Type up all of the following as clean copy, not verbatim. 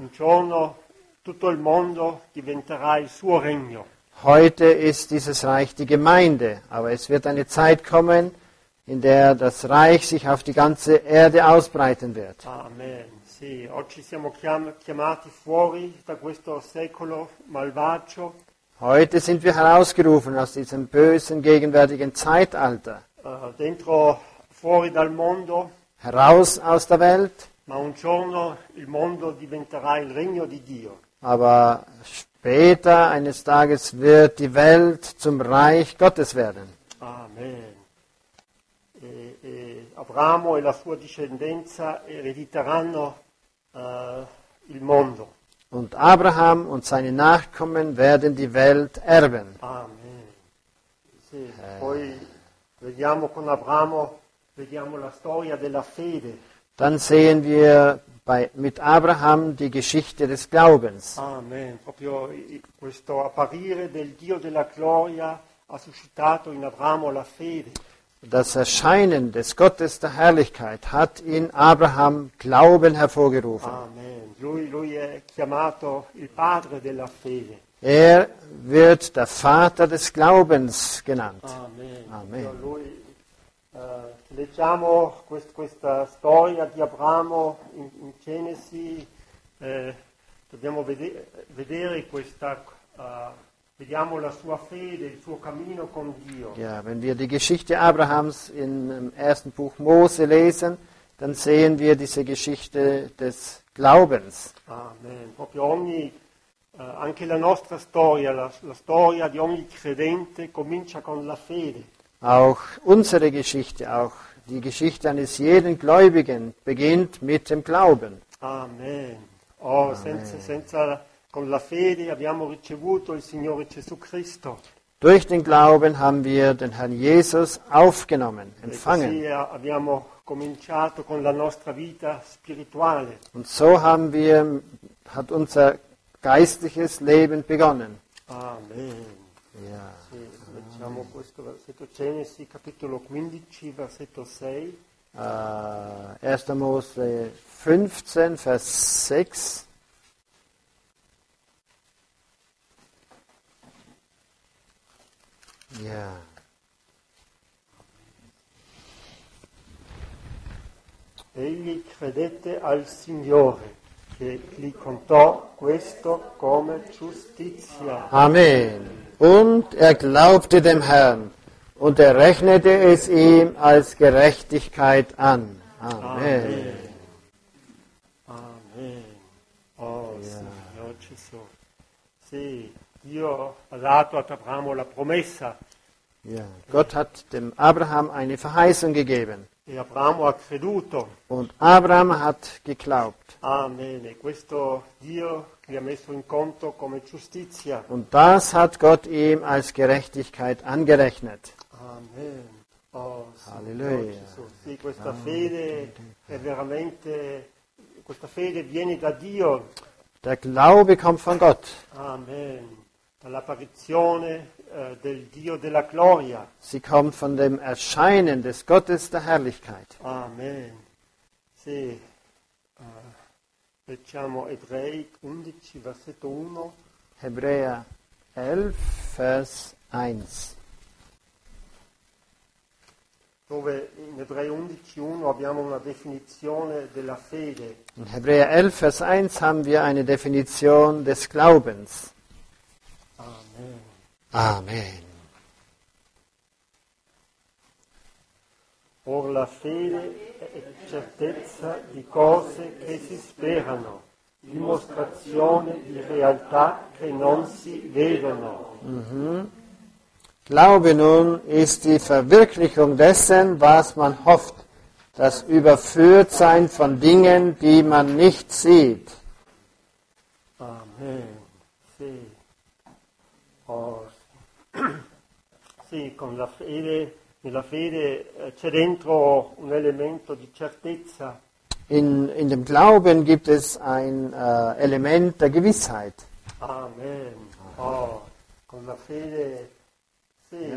Un giorno tutto il mondo diventerà il suo regno. Heute ist dieses Reich die Gemeinde, aber es wird eine Zeit kommen, in der das Reich sich auf die ganze Erde ausbreiten wird. Amen. Sì, oggi siamo chiamati fuori da questo secolo malvagio, Heute sind wir herausgerufen aus diesem bösen gegenwärtigen Zeitalter, fuori dal mondo, heraus aus der Welt, ma un giorno il mondo diventerà il regno di Dio. aber später eines Tages wird die Welt zum Reich Gottes werden. Amen. Abramo e la sua discendenza erediteranno il mondo. Und Abraham und seine Nachkommen werden die Welt erben. Amen. Sì, poi vediamo con Abramo, vediamo la storia della fede. Dann sehen wir mit Abraham die Geschichte des Glaubens. Amen. Proprio questo apparire del Dio della gloria ha suscitato in Abramo la fede. Das Erscheinen des Gottes der Herrlichkeit hat in Abraham Glauben hervorgerufen. Amen. Lui è chiamato il padre della fede. Er wird der Vater des Glaubens genannt. Amen. Amen. Leggiamo questa storia di Abramo in Genesi, dobbiamo vedere vediamo la sua fede, il suo cammino con Dio. Ja, wenn wir die Geschichte Abrahams im ersten Buch Mose lesen, dann sehen wir diese Geschichte des Glaubens. Amen. Proprio anche la nostra storia, la storia di ogni credente comincia con la fede. Auch unsere Geschichte, auch die Geschichte eines jeden Gläubigen beginnt mit dem Glauben. Amen. Senza con la fede abbiamo ricevuto il Signore Gesù Cristo. Durch den Glauben haben wir den Herrn Jesus aufgenommen, E così empfangen. abbiamo cominciato con la nostra vita spirituale. Und so hat unser geistliches Leben begonnen. Amen. Ja. Sì, leggiamo questo versetto, Genesi capitolo 15, versetto 6. 1. Mose 15, Vers 6. Ja. Egli credette al Signore, che gli contò questo come giustizia. Amen. Und er glaubte dem Herrn, und er rechnete es ihm als Gerechtigkeit an. Amen. Amen. Oh, Signore Gesù. Sì, Dio ha dato ad Abramo la promessa Ja. Gott hat dem Abraham eine Verheißung gegeben. e Abramo ha creduto. Und Abraham hat geglaubt. Amen. E questo Dio gli ha messo in conto come giustizia. Und das hat Gott ihm als Gerechtigkeit angerechnet. Amen. Oh, Halleluja. Gesù. Sì, questa fede è veramente, questa fede viene da Dio. Der Glaube kommt von Gott. Amen. Dall'apparizione del Dio della gloria. Sie kommt von dem Erscheinen des Gottes der Herrlichkeit. Amen. Sì. Leggiamo Ebrei 11, versetto 1. Hebräer 11, Vers 1. Dove in Ebrei 11,1 abbiamo una definizione della fede. In Hebräer 11, Vers 1 haben wir eine Definition des Glaubens. Amen. Amen. Or la fede è certezza di cose che si sperano, dimostrazione di realtà che non si vedono. Glaube nun ist die Verwirklichung dessen, was man hofft, das Überführtsein von Dingen, die man nicht sieht. Amen. Sì. Oh, sì, con la fede, nella fede c'è dentro un elemento di certezza. In dem Glauben gibt es ein Element der Gewissheit. Amen. Oh, con la fede, sì,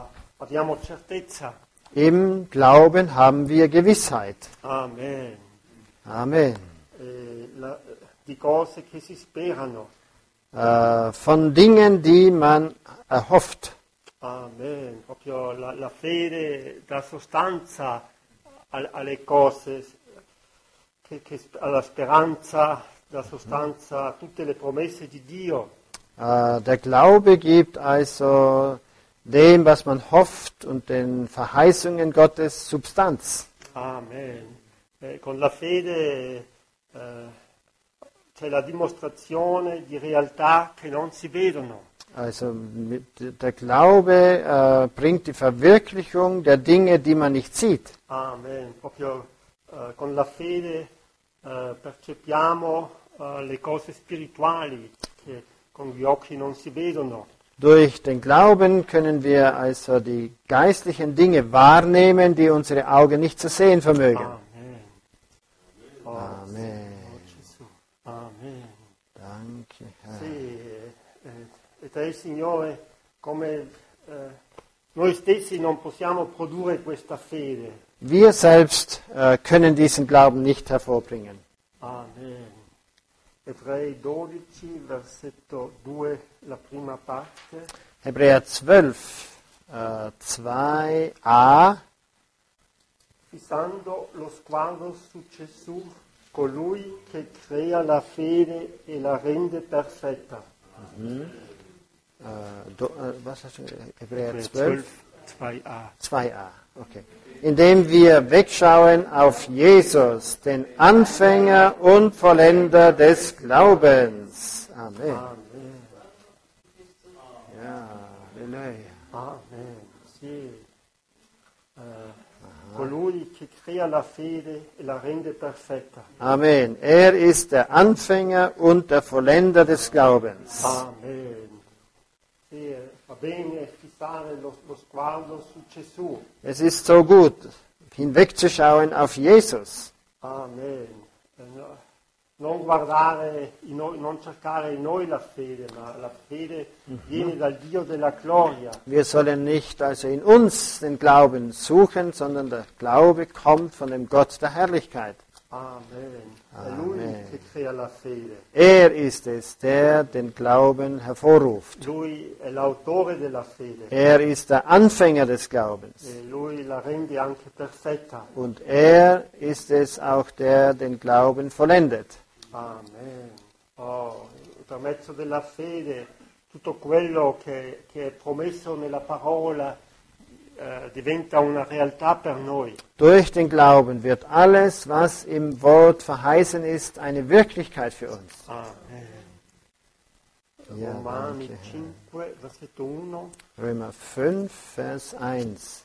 abbiamo certezza. Im Glauben haben wir Gewissheit. Amen. Amen. Di cose che si sperano. Von Dingen, die man erhofft. Amen. Proprio la fede dà sostanza alle cose, alla speranza, dà sostanza a tutte le promesse di Dio. Der Glaube gibt also dem, was man hofft und den Verheißungen Gottes Substanz. Amen. Con la fede c'è la dimostrazione di realtà che non si vedono. Also der Glaube bringt die Verwirklichung der Dinge, die man nicht sieht. Amen. Proprio con la fede percepiamo le cose spirituali che con gli occhi non si vedono. Durch den Glauben können wir also die geistlichen Dinge wahrnehmen, die unsere Augen nicht zu sehen vermögen. Amen. Oh, Amen. Signore Gesù. Amen. Danke, Herr. Sì, e te, Signore, come noi stessi non possiamo produrre questa fede. Wir selbst können diesen Glauben nicht hervorbringen. Amen. Ebrei 12, versetto 2, la prima parte. Hebräer 12, 2a. Fissando lo sguardo su Gesù, colui che crea la fede e la rende perfetta. Was hast du? Hebräer 12, 2a. 2a. Okay. Indem wir wegschauen auf Jesus, den Anfänger und Vollender des Glaubens. Amen. Amen. Ja, Halleluja. Amen. Sì. Colui che crea la fede e la rende perfetta. Amen. Er ist der Anfänger und der Vollender des Glaubens. Amen. Sì, va bene fissare lo sguardo su Gesù. Es ist so gut, hinwegzuschauen auf Jesus. Amen. Non guardare, non cercare in noi la fede, ma la fede viene dal Dio della gloria. Wir sollen nicht also in uns den Glauben suchen, sondern der Glaube kommt von dem Gott der Herrlichkeit. Amen. È Lui che crea la fede. Er ist es, der den Glauben hervorruft. Lui è l'autore della fede. Er ist der Anfänger des Glaubens. E Lui la rende anche perfetta. Und er ist es auch, der den Glauben vollendet. Amen. Oh, per mezzo della fede tutto quello che è promesso nella parola diventa una realtà per noi. Durch den Glauben wird alles, was im Wort verheißen ist, eine Wirklichkeit für uns. Amen. Ja, Romani danke, 5, versetto 1. Römer 5, Vers 1.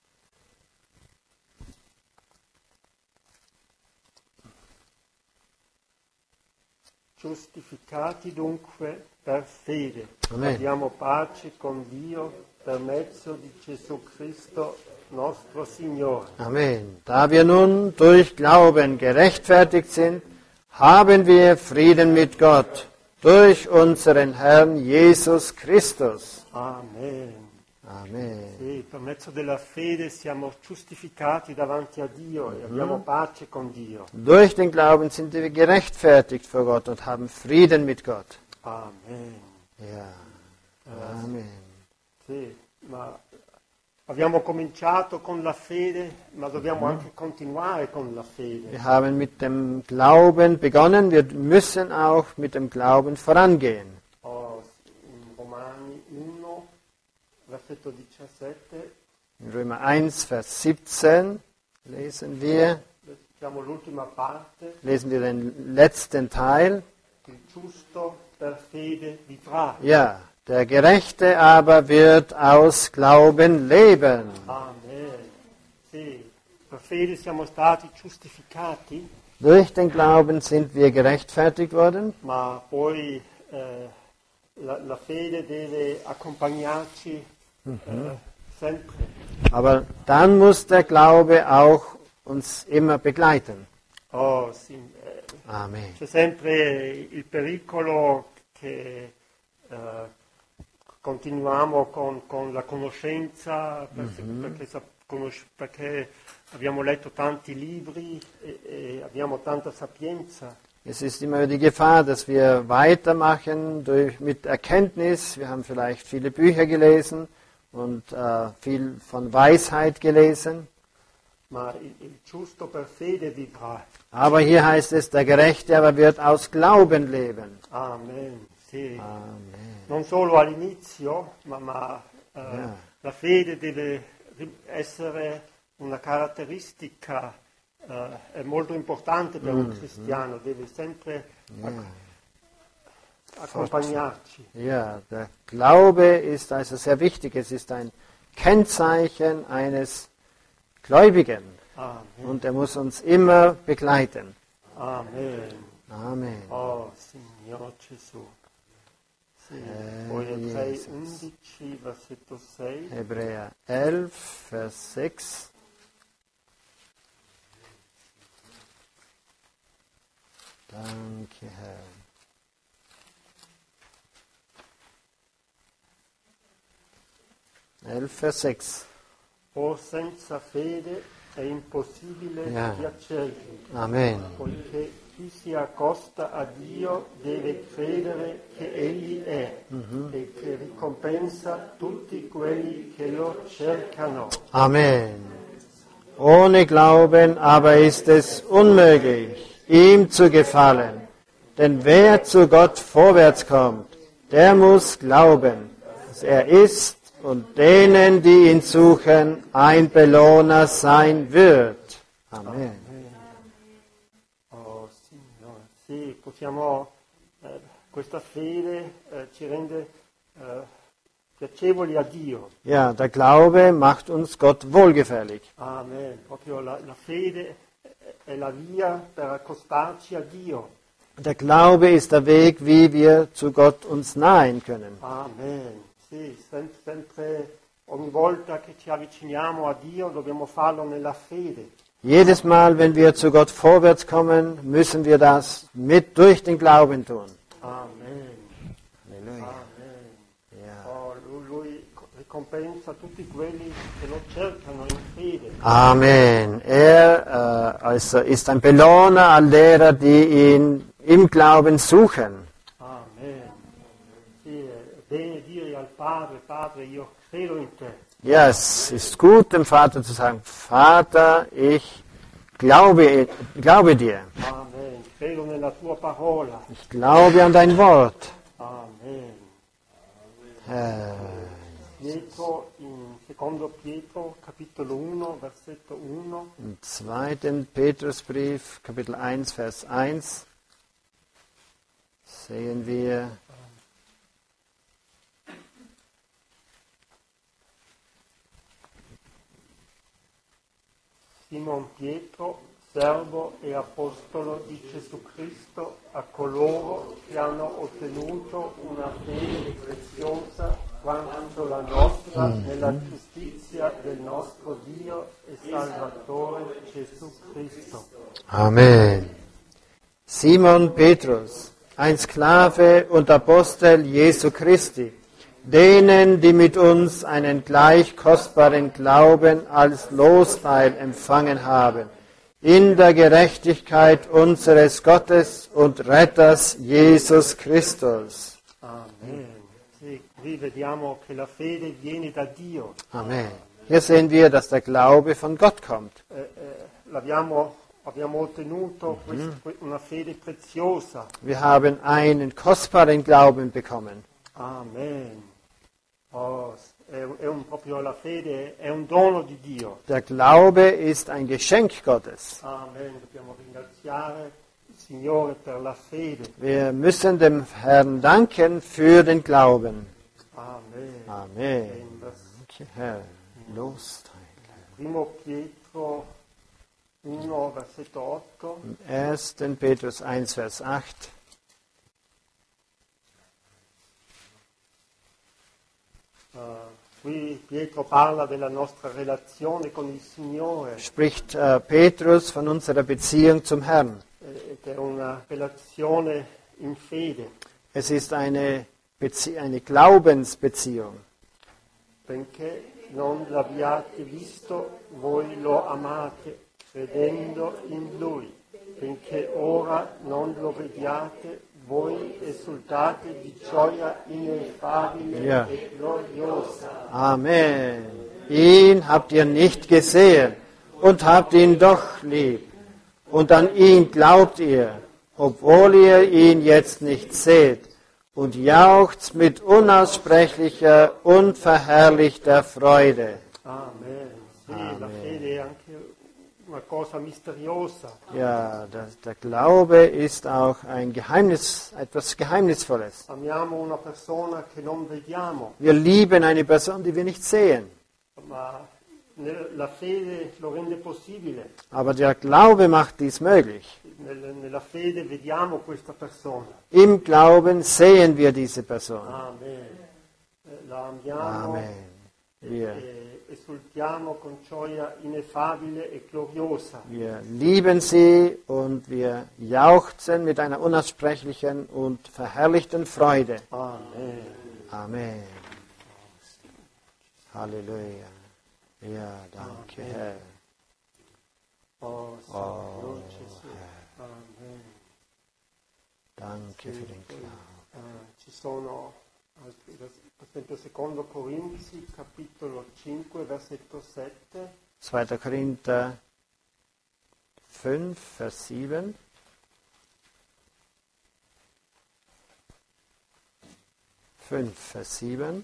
Giustificati dunque per fede, Amen. abbiamo pace con Dio per mezzo di Gesù Cristo, nostro Signore. Amen. Da wir nun durch Glauben gerechtfertigt sind, haben wir Frieden mit Gott durch unseren Herrn Jesus Christus. Amen. Amen. Sì, per mezzo della fede siamo giustificati davanti a Dio e abbiamo pace con Dio. Durch den Glauben sind wir gerechtfertigt vor Gott und haben Frieden mit Gott. Amen. Ja. Amen. Sì, ma abbiamo cominciato con la fede, ma dobbiamo anche continuare con la fede. Wir haben mit dem Glauben begonnen, wir müssen auch mit dem Glauben vorangehen. Oh, in Romani 1, versetto 17, In Römer 1, Vers 17 lesen wir l'ultima parte, den letzten Teil. il giusto per fede vivrà. Ja, der Gerechte aber wird aus Glauben leben. Amen. Sì, per fede siamo stati giustificati, Durch den Glauben sind wir gerechtfertigt worden, ma poi la fede deve accompagnarci sempre. aber dann muss der Glaube auch uns immer begleiten. Oh, sì, Amen. c'è sempre il pericolo che continuiamo con la conoscenza, perché abbiamo letto tanti libri e abbiamo tanta sapienza, Es ist immer die Gefahr, dass wir weitermachen mit Erkenntnis. Wir haben vielleicht viele Bücher gelesen und viel von Weisheit gelesen. ma il giusto per fede vivrà. Aber hier heißt es, der Gerechte aber wird aus Glauben leben. Amen. Sì. Amen. Non solo all'inizio, ma la fede deve essere una caratteristica è molto importante per un cristiano, deve sempre accompagnarci. Ja, der Glaube ist also sehr wichtig. Es ist ein Kennzeichen eines Gläubigen. Amen. Und er muss uns immer begleiten. Amen. Amen. Oh Signore Gesù. Sì. Poi Ebrei Jesus. 11, versetto 6. Hebräer 11, Vers 6. Danke, Herr. 11, Vers 6. O senza fede è impossibile piacergli, Amen. poiché chi si accosta a Dio deve credere che Egli è e che ricompensa tutti quelli che lo cercano. Amen. Ohne Glauben aber ist es unmöglich, ihm zu gefallen. Denn wer zu Gott vorwärts kommt, der muss glauben, dass er ist und denen, die ihn suchen, ein Belohner sein wird. Amen. Oh Signore, sì, possiamo, questa fede ci rende piacevoli a Dio. Ja, der Glaube macht uns Gott wohlgefällig. Amen. Proprio la fede è la via per accostarci a Dio. Der Glaube ist der Weg, wie wir zu Gott uns nahen können. Amen. Sì, sempre, ogni volta che ci avviciniamo a Dio dobbiamo farlo nella fede. Jedes Mal, wenn wir zu Gott vorwärts kommen, müssen wir das durch den Glauben tun. Amen. Halleluja. Amen. Ja. Oh, lui ricompensa tutti quelli che lo cercano in fede. Amen. Er also ist ein Belohner all derer, die ihn im Glauben suchen. Amen. Sì, è bene dire al Padre, Padre, io credo in te. Ja, es ist gut, dem Vater zu sagen, Vater, ich glaube dir. Amen. Credo nella tua parola. Ich glaube an dein Wort. Amen. Herr. Pietro, in secondo Pietro, capitolo 1, versetto 1. Im 2. Petrusbrief, Kapitel 1, Vers 1, sehen wir, Simon Pietro, servo e apostolo di Gesù Cristo, a coloro che hanno ottenuto una fede preziosa quanto la nostra nella giustizia del nostro Dio e Salvatore Gesù Cristo. Amen. Simon Petrus, ein Sklave und Apostel Jesu Christi, denen, die mit uns einen gleich kostbaren Glauben als Losteil empfangen haben, in der Gerechtigkeit unseres Gottes und Retters Jesus Christus. Amen. Sì, qui vediamo che la fede viene da Dio. Amen. Hier sehen wir, dass der Glaube von Gott kommt. Abbiamo ottenuto una fede preziosa. Wir haben einen kostbaren Glauben bekommen. Amen. Oh, proprio la fede è un dono di Dio. Der Glaube ist ein Geschenk Gottes. Amen. Dobbiamo ringraziare il Signore per la fede. Wir müssen dem Herrn danken für den Glauben. Amen. Amen. Danke, Herr. Losteil. Primo Pietro 1, versetto 8. 1. Petrus 1, Vers 8. Qui Pietro parla della nostra relazione con il Signore, Spricht Petrus von unserer Beziehung zum Herrn. che è una relazione in fede, Es ist eine Glaubensbeziehung. benché non l'abbiate visto, voi lo amate credendo in Lui. finché ora non lo vediate, voi esultate di gioia ineffabile Ja. e gloriosa. Amen. Ihn habt ihr nicht gesehen und habt ihn doch lieb. Und an ihn glaubt ihr, obwohl ihr ihn jetzt nicht seht, und jauchzt mit unaussprechlicher, unverherrlichter Freude. Amen. Sì, la fede è anche una cosa misteriosa. Ja, der Glaube ist auch ein Geheimnis, etwas Geheimnisvolles. Amiamo una persona che non vediamo, Wir lieben eine Person, die wir nicht sehen. ma la fede lo rende possibile. Aber der Glaube macht dies möglich. Nella fede vediamo questa persona. Im Glauben sehen wir diese Person. Amen. La amiamo Amen. Wir, e esultiamo con gioia ineffabile e gloriosa. wir lieben sie und wir jauchzen mit einer unaussprechlichen und verherrlichten Freude. Amen. Amen. Halleluja. Ja, danke, Herr. Oh, Signore Gesù. Amen. Danke für den Glauben. Ci sono altri, per esempio secondo Corinzi, capitolo 5, versetto 7. 2. Korinther 5, Vers 7. 5, Vers 7.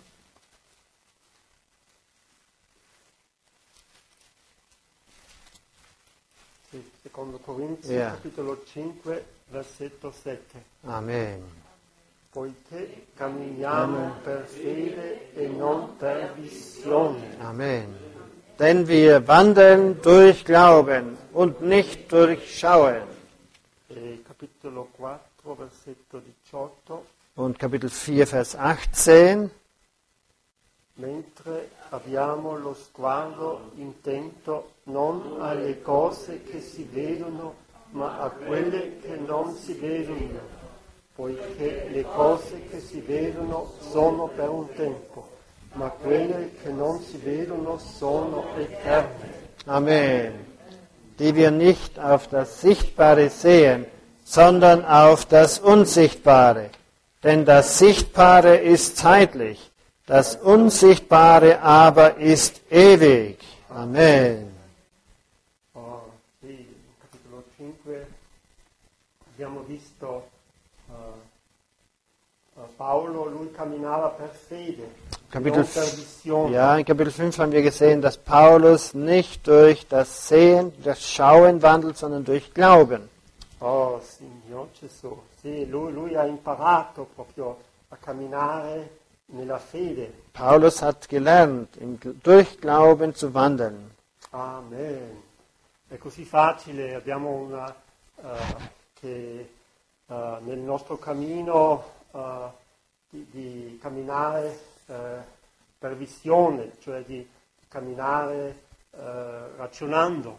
Sì, secondo Corinzi, Yeah. capitolo 5, versetto 7. Amen. Poiché camminiamo per fede e non per visione. Amen. Denn wir wandeln durch Glauben und nicht durch Schauen. E capitolo 4, versetto 18. Und Kapitel 4, Vers 18. Mentre abbiamo lo sguardo intento non alle cose che si vedono, ma a quelle che non si vedono, poiché le cose che si vedono sono per un tempo, ma quelle che non si vedono sono eterne. Amen. Die wir nicht auf das Sichtbare sehen, sondern auf das Unsichtbare. Denn das Sichtbare ist zeitlich, das Unsichtbare aber ist ewig. Amen. Oh, sì, in capitolo 5 abbiamo visto Paolo, lui camminava per fede, Kapitel, non per visione. ja, in Kapitel 5 haben wir gesehen, dass Paulus nicht durch das Sehen, das Schauen wandelt, sondern durch Glauben. Oh, Signore Gesù, sì, lui ha imparato proprio a camminare nella fede. Paulus hat gelernt, durch Glauben zu wandeln. Amen. È così facile, abbiamo una che nel nostro cammino di camminare per visione, cioè di camminare ragionando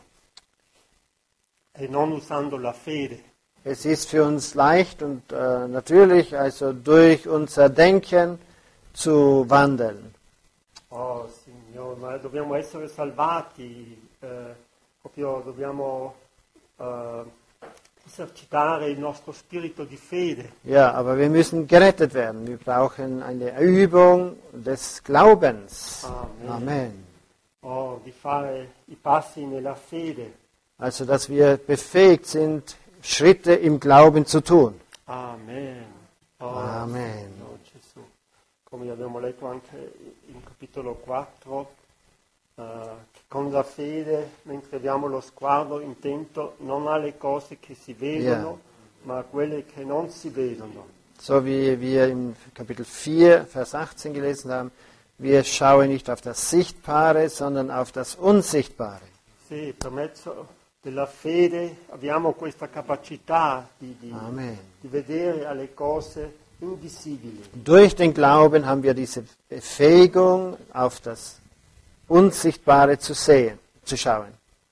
e non usando la fede. Es ist für uns leicht und natürlich, also durch unser Denken zu wandeln. Oh Signore, ma dobbiamo essere salvati, proprio dobbiamo esercitare il nostro spirito di fede. Ja, aber wir müssen gerettet werden. Wir brauchen eine Übung des Glaubens. Amen. Amen. Oh, di fare i passi nella fede. Also, dass wir befähigt sind, Schritte im Glauben zu tun. Amen. Oh, Amen. Signore Gesù. Come abbiamo letto anche in capitolo 4, che con la fede, mentre abbiamo lo sguardo intento non alle cose che si vedono, ma a quelle che non si vedono. So wie wir im Kapitel 4, Vers 18 gelesen haben, wir schauen nicht auf das Sichtbare, sondern auf das Unsichtbare. Sì, per mezzo della fede abbiamo questa capacità di Amen. vedere alle cose invisibili. Durch den Glauben haben wir diese Befähigung, auf das Unsichtbare zu sehen, zu schauen.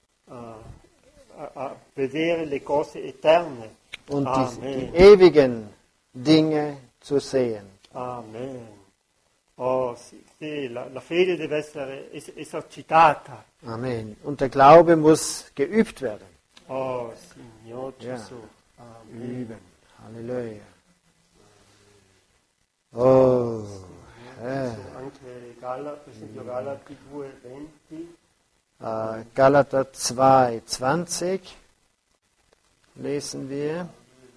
A vedere le cose eterne. Und die Amen. ewigen Dinge zu sehen. Amen. Oh, sì, la fede deve essere esercitata. Amen. Und der Glaube muss geübt werden. Oh Signore Ja. Gesù. Amen. Üben. Halleluja. Oh, Herr. Anche per esempio Galati 2,20. Galater 2,20 lesen wir.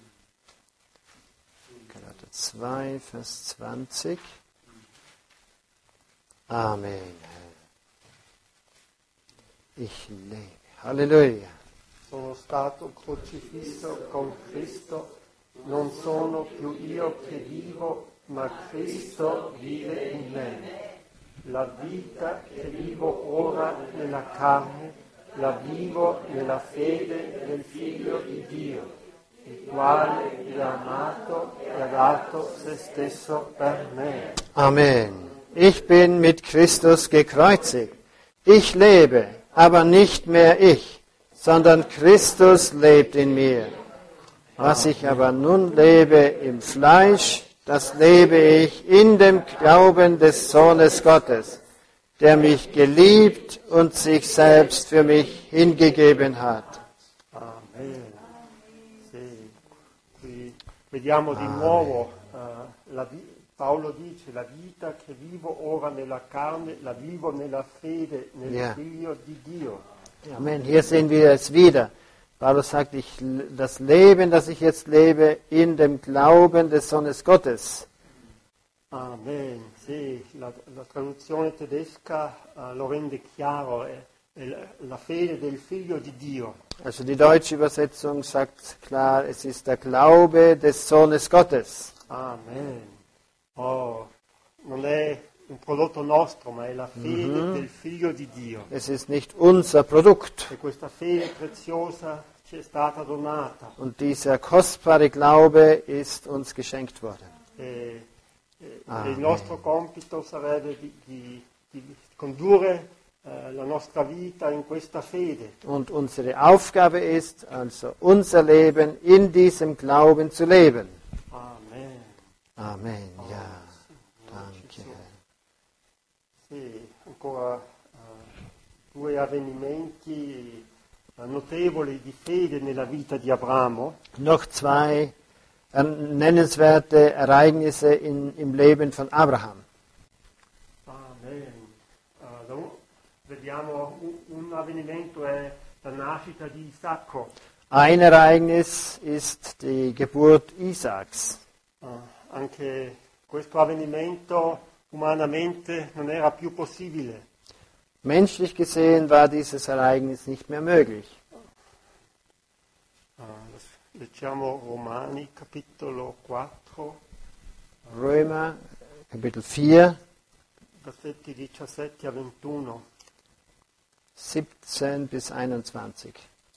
Galater 2, Vers 20. Amen. Ich lebe. Halleluja. Sono stato crocifisso con Cristo, non sono più io che vivo, ma Cristo vive in me. La vita che vivo ora nella carne, la vivo nella fede del Figlio di Dio, il quale mi ha amato e ha dato se stesso per me. Amen. Ich bin mit Christus gekreuzigt. Ich lebe, aber nicht mehr ich, sondern Christus lebt in mir. Was ich aber nun lebe im Fleisch, das lebe ich in dem Glauben des Sohnes Gottes, der mich geliebt und sich selbst für mich hingegeben hat. Amen. Sì. Qui vediamo di nuovo Paolo dice la vita che vivo ora nella carne, la vivo nella fede nel Ja. Figlio di Dio. Amen. Hier sehen wir es wieder. Paulus sagt, das Leben, das ich jetzt lebe, in dem Glauben des Sohnes Gottes. Amen. Sì, la traduzione tedesca lo rende chiaro, è la fede del Figlio di Dio. Also die deutsche Übersetzung sagt klar, es ist der Glaube des Sohnes Gottes. Amen. Oh, non è un prodotto nostro, ma è la fede del Figlio di Dio. Es ist nicht unser Produkt. E questa fede preziosa ci è stata donata. Und dieser kostbare Glaube ist uns geschenkt worden. Il nostro compito sarebbe di condurre la nostra vita in questa fede. Und unsere Aufgabe ist, also unser Leben in diesem Glauben zu leben. Amen. Amen. Ja, danke. Sì, ancora due avvenimenti notevoli di fede nella vita di Abramo. Noch zwei nennenswerte Ereignisse im Leben von Abraham. Amen. Vediamo un avvenimento è la nascita di Isacco. Ein Ereignis ist die Geburt Isaaks. Anche questo avvenimento umanamente non era più possibile. Menschlich gesehen war dieses Ereignis nicht mehr möglich. Leggiamo Romani, capitolo 4, Römer, Kapitel 4, versetti 17 a 21. 17 bis 21.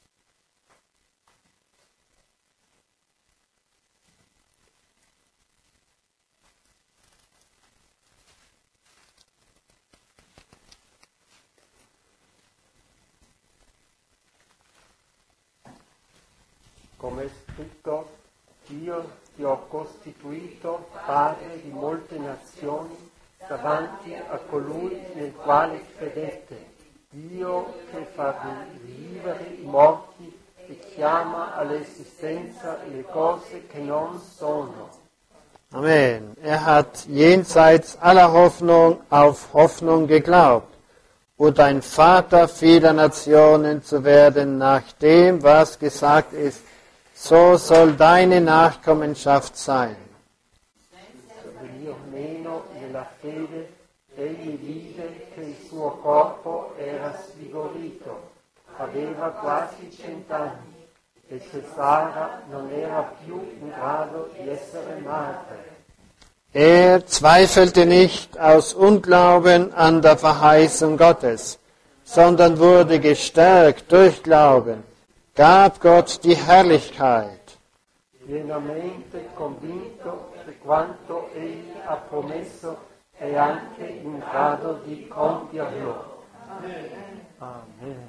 Come è scritto, io ti ho costituito padre di molte nazioni davanti a colui nel quale credete, Dio che fa rivivere i morti e chiama all'esistenza le cose che non sono. Amen. Er hat jenseits aller Hoffnung auf Hoffnung geglaubt und ein Vater vieler Nationen zu werden, nach dem, was gesagt ist, so soll deine Nachkommenschaft sein. Venir meno nella fede, egli vide che il suo corpo era svigorito, aveva quasi 100 anni e che Sara non era più in grado di essere madre. Er zweifelte nicht aus Unglauben an der Verheißung Gottes, sondern wurde gestärkt durch Glauben, gab Gott die Herrlichkeit. Pienamente convinto che quanto egli ha promesso è anche in grado di compierlo. Amen.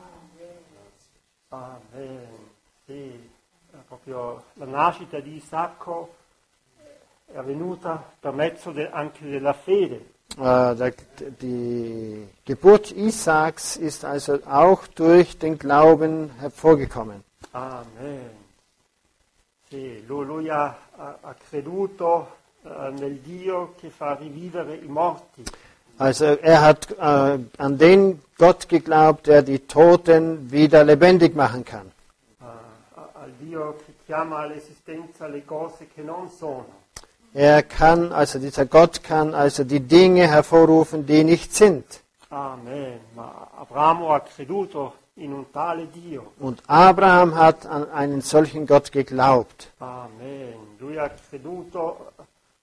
Amen. Sì, proprio la nascita di Isacco è avvenuta per mezzo anche della fede. Die Geburt Isaaks ist also auch durch den Glauben hervorgekommen. Amen. Sì, lui ha creduto nel Dio che fa rivivere i morti. Also er hat an den Gott geglaubt, der die Toten wieder lebendig machen kann. Al Dio che chiama all'esistenza le cose che non sono. Dieser Gott kann also die Dinge hervorrufen, die nicht sind. Amen. Ma Abramo ha creduto in un tale Dio. Und Abraham hat an einen solchen Gott geglaubt. Amen. Lui ha creduto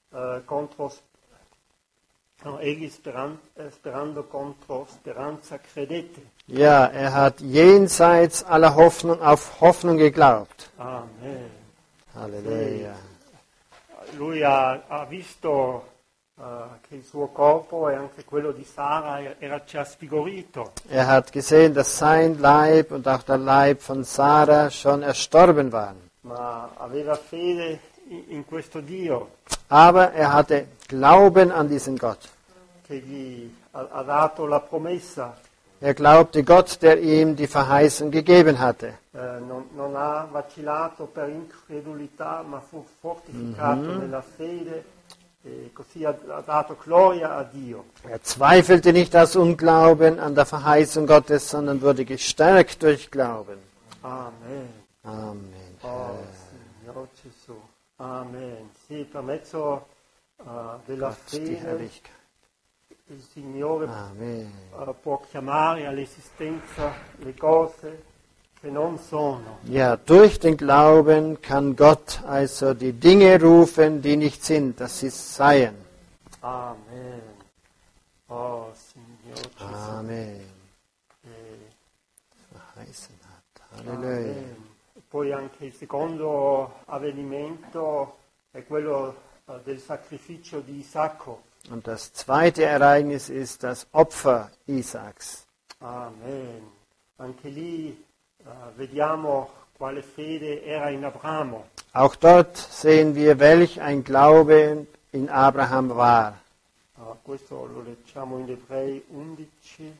egli sperando contro speranza credete. Ja, er hat jenseits aller Hoffnung auf Hoffnung geglaubt. Amen. Halleluja. Lui ha visto che il suo corpo e anche quello di Sara era già sfigurito. Er hat gesehen, dass sein Leib und auch der Leib von Sarah schon erstorben waren. Ma aveva fede in questo Dio Aber er hatte Glauben an diesen Gott. che gli ha dato la promessa. Er glaubte Gott, der ihm die Verheißung gegeben hatte. Non ha vacillato per incredulità, ma fu fortificato nella fede e così ha dato gloria a Dio. Er zweifelte nicht aus Unglauben an der Verheißung Gottes, sondern wurde gestärkt durch Glauben. Amen. Amen. Oh, Signore Gesù. Amen. Sì, per mezzo della Gott, die fede Herrlichkeit. il Signore Amen. può chiamare all'esistenza le cose che non sono. Ja, durch den Glauben kann Gott also die Dinge rufen, die nicht sind, dass sie seien. Amen. Oh, Signore Gesù. Amen. Eh, Verheißen hat. Halleluja. Amen. E poi anche il secondo avvenimento è quello del sacrificio di Isacco. Und das zweite Ereignis ist das Opfer Isaaks. Amen. Anche lì vediamo quale fede era in Abramo. Auch dort sehen wir, welch ein Glaube in Abraham war. Questo lo leggiamo in Ebrei 11,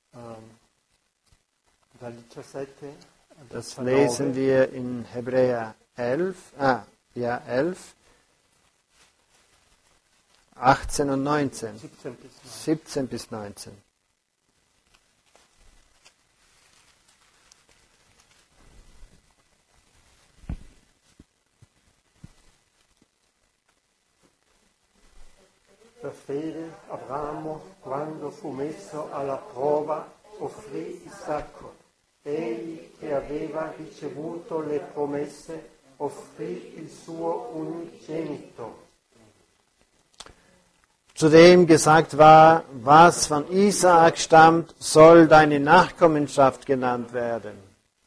dal 17 al Das 19. lesen wir in Hebräer 11, 11, 18 und 19. 17 bis 19. 17 bis 19. Per fede Abramo, quando fu messo alla prova, offrì Isacco. Egli che aveva ricevuto le promesse, offrì il suo unigenito. Zu dem gesagt war, was von Isaak stammt, soll deine Nachkommenschaft genannt werden.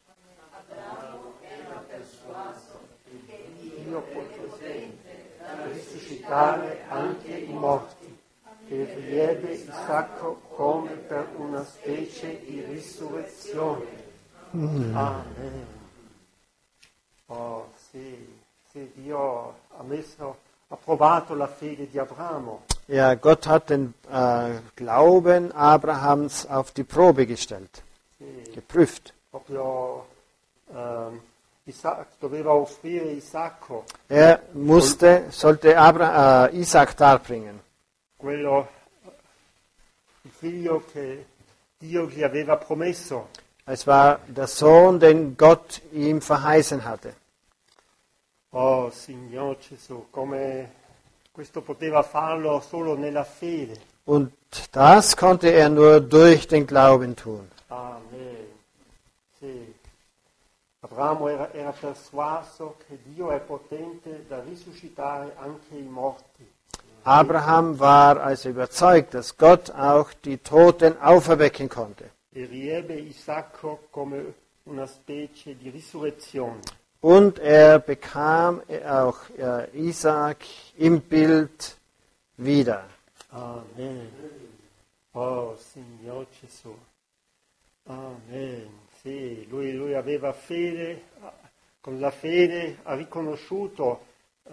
Dio potesse risuscitare anche i morti, e riebe Isacco come per una specie di risurrezione. Amen. Oh sì, Dio ha provato la fede di Abramo. Ja, Gott hat den Glauben Abrahams auf die Probe gestellt, Sì, geprüft. proprio doveva offrire Isacco, Er sollte Isaak darbringen. quello, il figlio che Dio gli aveva promesso. Es war der Sohn, den Gott ihm verheißen hatte. Oh Signore Gesù, come questo poteva farlo solo nella fede. Und das konnte er nur durch den Glauben tun. Amen. Sì. Abramo era persuaso che Dio è potente da risuscitare anche i morti. Abraham war also überzeugt, dass Gott auch die Toten auferwecken konnte. E riebe Isacco come una specie di risurrezione. Und er bekam auch Isaak im Bild wieder. Amen. Oh Signore Gesù. Amen. Sì, lui aveva fede, con la fede ha riconosciuto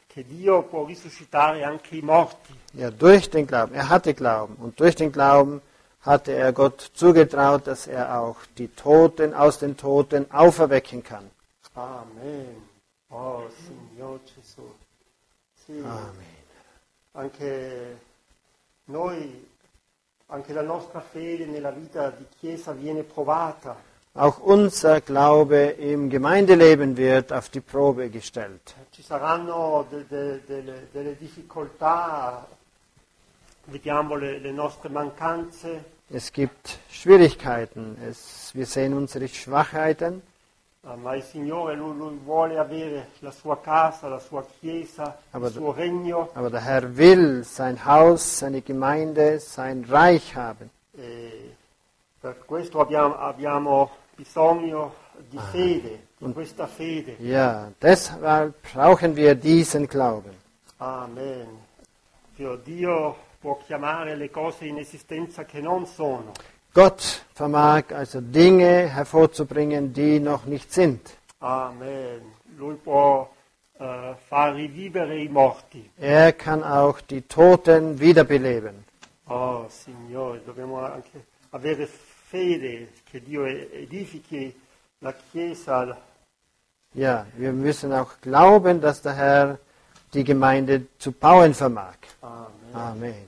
che Dio può risuscitare anche i morti. Ja, durch den Glauben. Er hatte Glauben. Und durch den Glauben hatte er Gott zugetraut, dass er auch die Toten aus den Toten auferwecken kann. Amen. Oh, Signore Gesù. Sì. Amen. Anche noi, anche la nostra fede nella vita di Chiesa viene provata. Auch unser Glaube im Gemeindeleben wird auf die Probe gestellt. Ci saranno delle difficoltà, vediamo le nostre mancanze, Es gibt Schwierigkeiten. Wir sehen unsere Schwachheiten. ma il Signore, lui vuole avere la sua casa, la sua Chiesa, il suo regno. Aber der Herr will sein Haus, seine Gemeinde, sein Reich haben. E per questo abbiamo bisogno di fede, di questa fede. Ja, deshalb brauchen wir diesen Glauben. Amen. Für Dio può chiamare le cose in esistenza che non sono. Gott vermag also Dinge hervorzubringen, die noch nicht sind. Amen. Lui può far rivivere i morti. Er kann auch die Toten wiederbeleben. Oh Signore, dobbiamo anche avere fede che Dio edifichi la Chiesa. Ja, wir müssen auch glauben, dass der Herr die Gemeinde zu bauen vermag. Amen. Amen.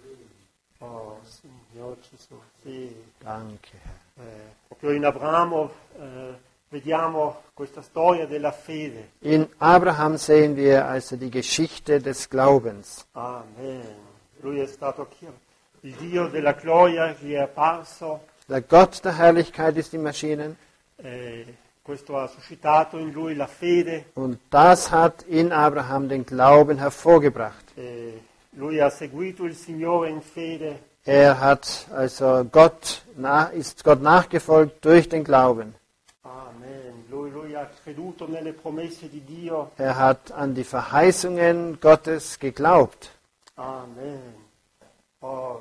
Oh Signore Gesù, sì. Danke, Herr. Proprio in Abramo vediamo questa storia della fede. In Abraham sehen wir also die Geschichte des Glaubens. Amen. Lui è stato il Dio della gloria che è apparso. Der Gott der Herrlichkeit ist ihm erschienen. Questo ha suscitato in lui la fede. Und das hat in Abraham den Glauben hervorgebracht. Lui ha seguito il Signore in fede. Er hat also ist Gott nachgefolgt durch den Glauben. Amen. Lui ha creduto nelle promesse di Dio. Er hat an die Verheißungen Gottes geglaubt. Amen. Oh,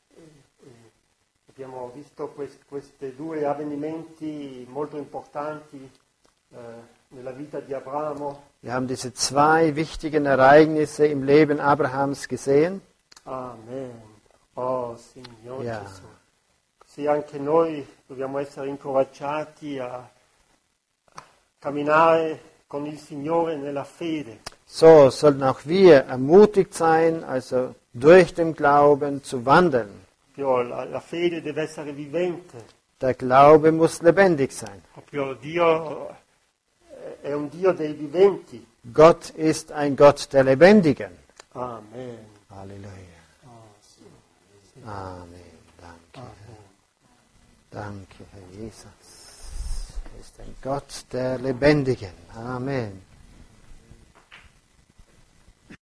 abbiamo visto questi due avvenimenti molto importanti nella vita di Abramo. Wir haben diese zwei wichtigen Ereignisse im Leben Abrahams gesehen. Amen. Oh Signore Ja. Gesù. Sì, anche noi dobbiamo essere incoraggiati a camminare con il Signore nella fede. So sollten auch wir ermutigt sein, also durch den Glauben zu wandeln. La fede deve essere vivente. Der Glaube muss lebendig sein. Proprio Dio è un Dio dei viventi. Gott ist ein Gott der Lebendigen. Amen. Halleluja. Oh, sì. Amen. Danke, Herr. Danke, Herr Jesus. Er ist ein Gott der Lebendigen. Amen.